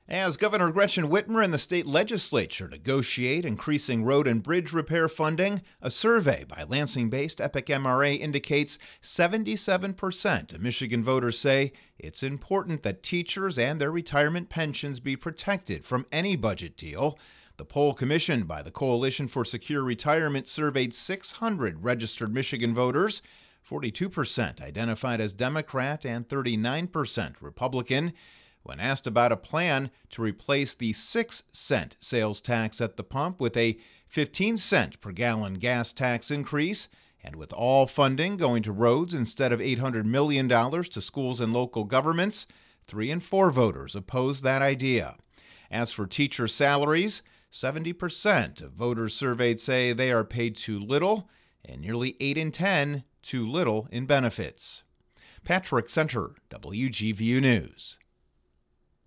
As Governor Gretchen Whitmer and the state legislature negotiate increasing road and bridge repair funding, a survey by Lansing-based Epic MRA indicates 77% of Michigan voters say it's important that teachers and their retirement pensions be protected from any budget deal. The poll commissioned by the Coalition for Secure Retirement surveyed 600 registered Michigan voters. 42% identified as Democrat and 39% Republican. When asked about a plan to replace the 6-cent sales tax at the pump with a 15-cent per gallon gas tax increase, and with all funding going to roads instead of $800 million to schools and local governments, 3 in 4 voters opposed that idea. As for teacher salaries, 70% of voters surveyed say they are paid too little, and nearly 8 in 10 too little in benefits. Patrick Center, WGVU News.